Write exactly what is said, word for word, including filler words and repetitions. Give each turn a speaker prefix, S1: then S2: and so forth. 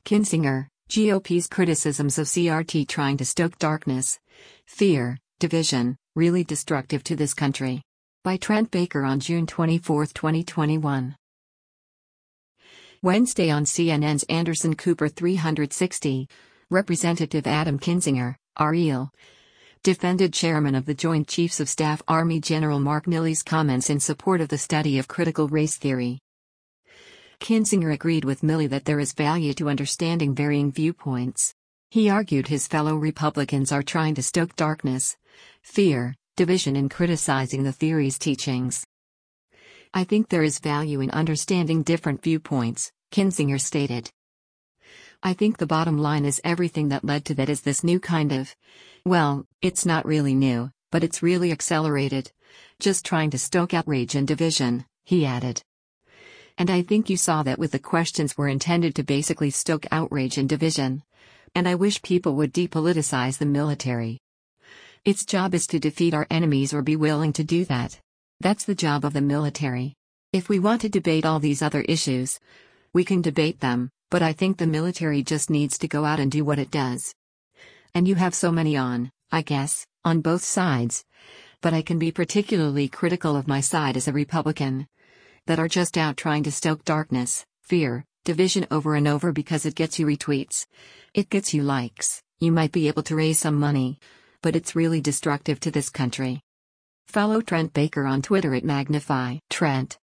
S1: Kinzinger, G O P's criticisms of C R T trying to stoke darkness, fear, division, really destructive to this country. By Trent Baker on June twenty-fourth, twenty twenty-one. Wednesday on C N N's Anderson Cooper three sixty, Representative Adam Kinzinger, R E L, defended Chairman of the Joint Chiefs of Staff Army General Mark Milley's comments in support of the study of critical race theory. Kinzinger agreed with Milley that there is value to understanding varying viewpoints. He argued his fellow Republicans are trying to stoke darkness, fear, division in criticizing the theory's teachings. I think there is value in understanding different viewpoints, Kinzinger stated. I think the bottom line is everything that led to that is this new kind of, well, it's not really new, but it's really accelerated, just trying to stoke outrage and division, he added. And I think you saw that with the questions were intended to basically stoke outrage and division. And I wish people would depoliticize the military. Its job is to defeat our enemies or be willing to do that. That's the job of the military. If we want to debate all these other issues, we can debate them, but I think the military just needs to go out and do what it does. And you have so many on, I guess, on both sides. But I can be particularly critical of my side as a Republican, that are just out trying to stoke darkness, fear, division over and over because it gets you retweets. It gets you likes, you might be able to raise some money, but it's really destructive to this country. Follow Trent Baker on Twitter at Magnify Trent.